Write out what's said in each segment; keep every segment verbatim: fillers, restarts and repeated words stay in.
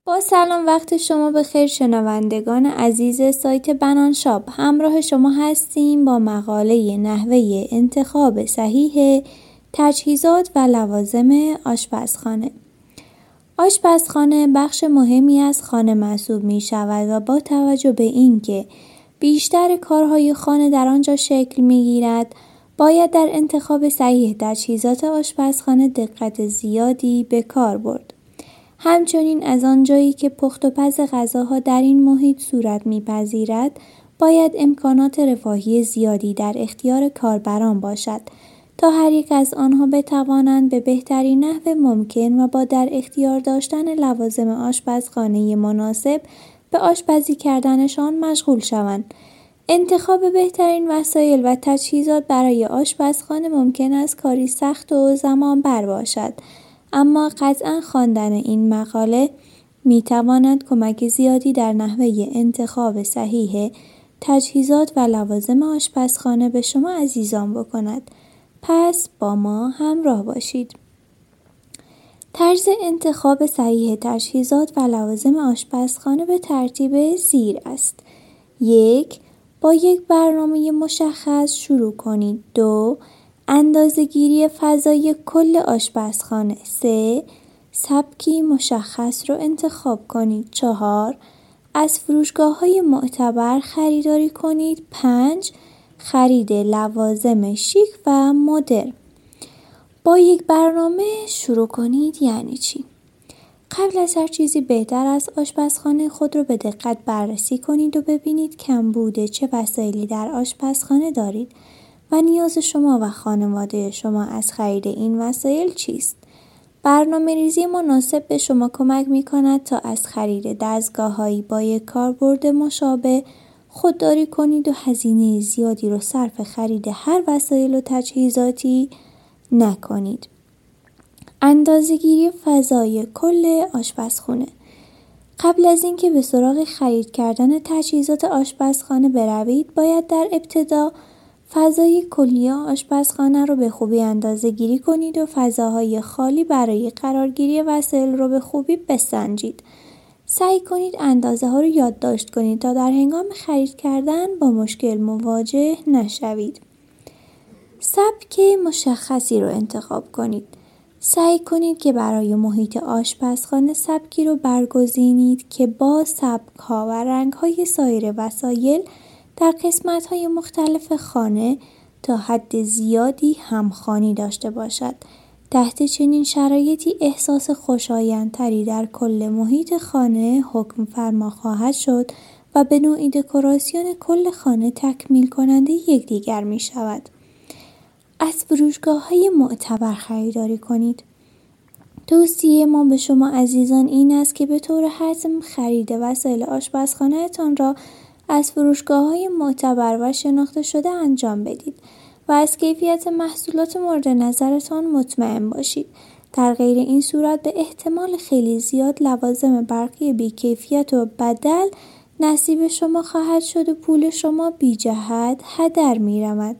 با سلام، وقت شما بخیر شنوندگان عزیز سایت بنان شاپ. همراه شما هستیم با مقاله نحوه انتخاب صحیح تجهیزات و لوازم آشپزخانه. آشپزخانه بخش مهمی از خانه محسوب می شود و با توجه به اینکه بیشتر کارهای خانه در آنجا شکل می گیرد، باید در انتخاب صحیح تجهیزات آشپزخانه دقت زیادی به کار برد. همچنین از آنجایی که پخت و پز غذاها در این محیط صورت می‌پذیرد، باید امکانات رفاهی زیادی در اختیار کاربران باشد تا هر یک از آنها بتوانند به بهترین نحو ممکن و با در اختیار داشتن لوازم آشپزخانه مناسب به آشپزی کردنشان مشغول شوند. انتخاب بهترین وسایل و تجهیزات برای آشپزخانه ممکن است کاری سخت و زمان بر باشد، اما قطعاً خواندن این مقاله می تواند کمک زیادی در نحوه انتخاب صحیح تجهیزات و لوازم آشپزخانه به شما عزیزان بکند. پس با ما همراه باشید. طرز انتخاب صحیح تجهیزات و لوازم آشپزخانه به ترتیب زیر است. یک، با یک برنامه مشخص شروع کنید. دو، اندازه‌گیری فضای کل آشپزخانه. سه، سبکی مشخص رو انتخاب کنید. چهار، از فروشگاه‌های معتبر خریداری کنید. پنج، خرید لوازم شیک و مدرن. با یک برنامه شروع کنید یعنی چی؟ قبل از هر چیزی بهتر است آشپزخانه خود را به دقت بررسی کنید و ببینید کمبود چه وسایلی در آشپزخانه دارید و نیاز شما و خانواده شما از خرید این وسایل چیست. برنامه ریزی مناسب به شما کمک می کند تا از خرید دستگاه‌هایی با یک کاربرد مشابه خودداری کنید و هزینه زیادی رو صرف خرید هر وسایل و تجهیزاتی نکنید. اندازه‌گیری فضای کل آشپزخانه. قبل از اینکه به سراغ خرید کردن تجهیزات آشپزخانه بروید، باید در ابتدا فضای کلی آشپزخانه رو به خوبی اندازه‌گیری کنید و فضاهای خالی برای قرارگیری وسایل رو به خوبی بسنجید. سعی کنید اندازه ها رو یادداشت کنید تا در هنگام خرید کردن با مشکل مواجه نشوید. سبک مشخصی رو انتخاب کنید. سعی کنید که برای محیط آشپزخانه سبکی رو برگزینید که با سبک‌ها و رنگ‌های سایر وسایل در قسمت‌های مختلف خانه تا حد زیادی همخوانی داشته باشد. تحت چنین شرایطی احساس خوشایندتری در کل محیط خانه حکم فرما خواهد شد و به نوعی دکوراسیون کل خانه تکمیل کننده یکدیگر می شود. از فروشگاه‌های معتبر خریداری کنید. توصیه ما به شما عزیزان این است که به طور حتم خرید وسایل آشپزخانه‌تان را از فروشگاه‌های معتبر و شناخته شده انجام بدید و از کیفیت محصولات مورد نظرتان مطمئن باشید. در غیر این صورت به احتمال خیلی زیاد لوازم برقی بی‌کیفیت و بدل نصیب شما خواهد شد و پول شما بی جهت هدر می‌رود.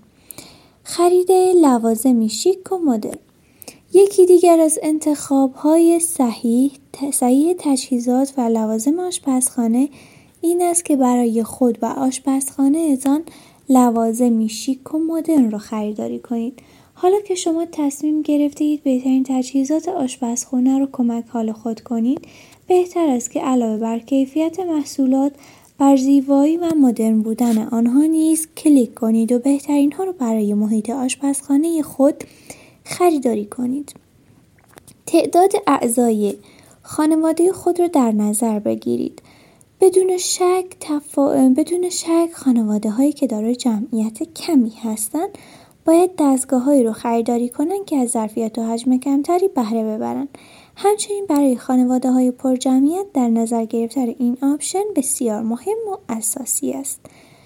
خرید لوازم شیک و مدرن. یکی دیگر از انتخاب‌های صحیح صحیح تجهیزات و لوازم آشپزخانه این است که برای خود و آشپزخانه ازان لوازم شیک و مدرن را خریداری کنید. حالا که شما تصمیم گرفته اید بهترین تجهیزات آشپزخانه را کمک حال خود کنید، بهتر است که علاوه بر کیفیت محصولات، بر زیبایی و مدرن بودن آنها نیز کلیک کنید و بهترین ها را برای محیط آشپزخانه خود خریداری کنید. تعداد اعضای خانواده خود را در نظر بگیرید. بدون شک تفا... بدون شک خانواده هایی که دارای جمعیت کمی هستند باید دستگاه هایی رو خریداری کنند که از ظرفیت و حجم کمتری بهره ببرند. همچنین برای خانواده های پر جمعیت در نظر گرفتن این آپشن بسیار مهم و اساسی است.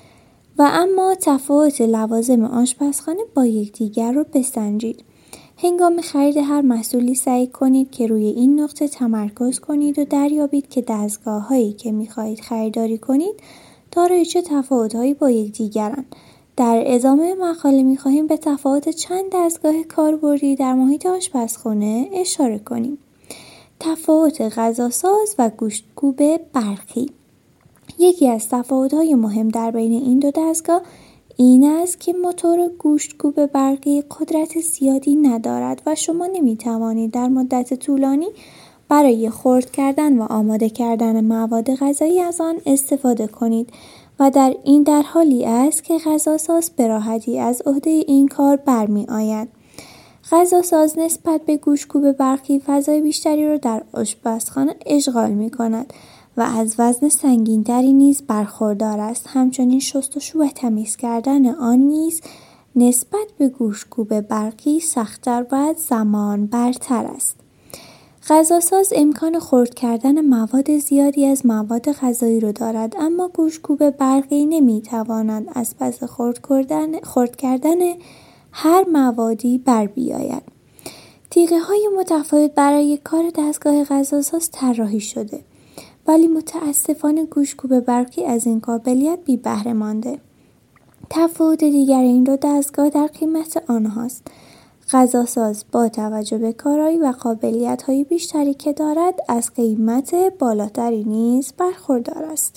و اما تفاوت لوازم آشپزخانه با یکدیگر رو بسنجید. هنگام خرید هر محصولی سعی کنید که روی این نقطه تمرکز کنید و دریابید که دستگاه‌هایی که می‌خواهید خریداری کنید دارای چه تفاوت‌هایی با یکدیگرند. در ادامه مقاله می‌خواهیم به تفاوت چند دستگاه کاربردی در محیط آشپزخانه اشاره کنیم. تفاوت غذاساز و گوشتکوب برقی. یکی از تفاوت‌های مهم در بین این دو دستگاه این است که موتور گوشتکوب برقی قدرت زیادی ندارد و شما نمی‌توانید در مدت طولانی برای خرد کردن و آماده کردن مواد غذایی از آن استفاده کنید و در این در حالی است که غذاساز به راحتی از عهده این کار برمی آید. غذاساز نسبت به گوشتکوب برقی فضای بیشتری را در آشپزخانه اشغال می کند و از وزن سنگین‌تری نیز برخوردار است. همچنین شستشو و تمیز کردن آن نیز نسبت به گوشتکوب برقی سخت‌تر و زمان برتر است. غذاساز امکان خرد کردن مواد زیادی از مواد غذایی را دارد، اما گوشتکوب برقی نمی‌تواند از پس خرد کردن خرد کردن هر موادی بر بیاید. تیغه‌های متفاوت برای کار دستگاه غذاساز طراحی شده، ولی متاسفانه گوشتکوب برقی از این قابلیت بی بهره مانده. تفاوت دیگر این دو دستگاه در قیمت آنهاست. غذاساز با توجه به کارایی و قابلیت‌های بیشتری که دارد از قیمت بالاتری نیز برخوردار است.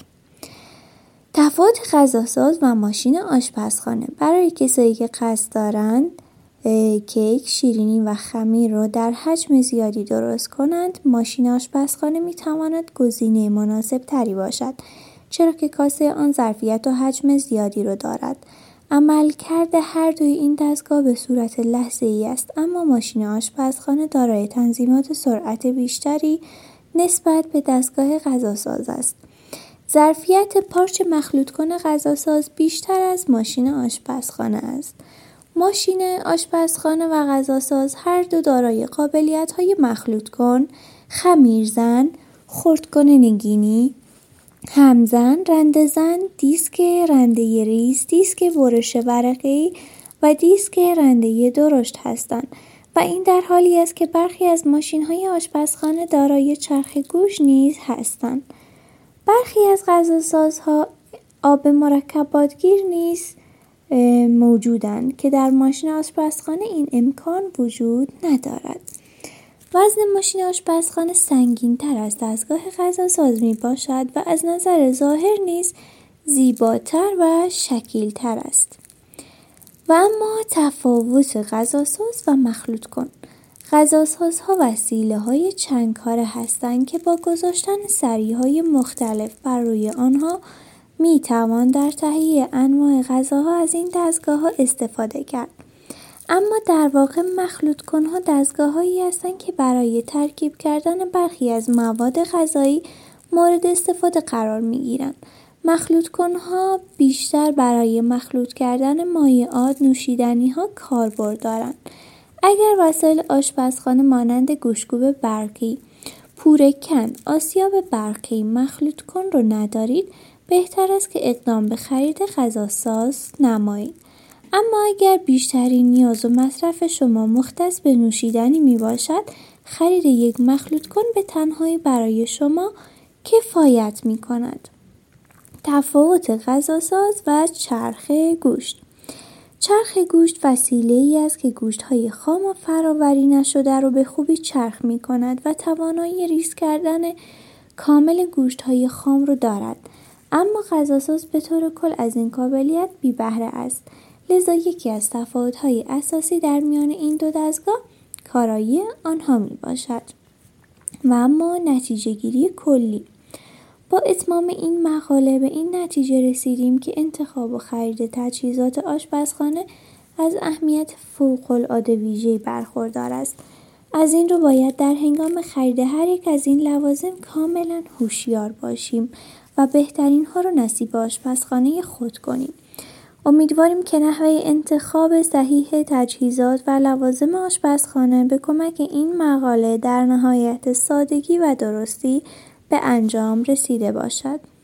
تفاوت غذاساز و ماشین آشپزخانه. برای کسایی که قصد دارند کیک، شیرینی و خمیر را در حجم زیادی درست کنند، ماشین آشپزخانه می‌تواند گزینه مناسب تری باشد، چرا که کاسه آن ظرفیت و حجم زیادی را دارد. عملکرد هر دوی این دستگاه به صورت لحظه‌ای است، اما ماشین آشپزخانه دارای تنظیمات سرعت بیشتری نسبت به دستگاه غذاساز است. ظرفیت پارچ مخلوط کن غذاساز بیشتر از ماشین آشپزخانه است. ماشین آشپزخانه و غذاساز هر دو دارای قابلیت‌های مخلوط کن، خمیرزن، خردکن نگینی، همزن، رنده‌زن، دیسک رنده ریز، دیسک برش ورقی و دیسک رنده درشت هستند و این در حالی است که برخی از ماشین‌های آشپزخانه دارای چرخ گوش نیز هستند. برخی از غذاسازها آب مرکباتگیر نیز موجودند که در ماشین آشپزخانه این امکان وجود ندارد. وزن ماشین آشپزخانه سنگین تر از دستگاه غذاساز می باشد و از نظر ظاهر نیز زیباتر و شکیل تر است. و اما تفاوت غذاساز و مخلوط کن. غذاسازها وسیله های چند کاره هستند که با گذاشتن سریهای مختلف بر روی آنها می توان در تهیه انواع غذاها از این دستگاه ها استفاده کرد. اما در واقع مخلوط کنها دستگاه هایی هستند که برای ترکیب کردن برخی از مواد غذایی مورد استفاده قرار می گیرند. مخلوط کنها بیشتر برای مخلوط کردن مایعات نوشیدنی ها کاربرد دارند. اگر وسایل آشپزخانه مانند گوشتکوب برقی، پوره‌کن، آسیاب برقی، مخلوط کن رو ندارید، بهتر است که اقدام به خرید غذاساز نمایید. اما اگر بیشترین نیاز و مصرف شما مختص به نوشیدنی می باشد، خرید یک مخلوط کن به تنهایی برای شما کفایت می کند. تفاوت غذاساز و چرخ گوشت. چرخ گوشت وسیله‌ای است که گوشت‌های خام و فراوری نشده رو به خوبی چرخ می کند و توانایی ریز کردن کامل گوشت‌های خام رو دارد. اما غذاساز به طور کل از این قابلیت بی بهره است. لذا یکی از تفاوت‌های اساسی در میان این دو دستگاه کارایی آنها می باشد. و اما نتیجه گیری کلی. با اتمام این مقاله به این نتیجه رسیدیم که انتخاب و خرید تجهیزات آشپزخانه از اهمیت فوق‌العاده ویژه‌ای برخوردار است. از این رو باید در هنگام خرید هر یک از این لوازم کاملا هوشیار باشیم و بهترین ها رو نصیب آشپزخانه خود کنیم. امیدواریم که نحوه انتخاب صحیح تجهیزات و لوازم آشپزخانه به کمک این مقاله در نهایت سادگی و درستی به انجام رسیده باشد.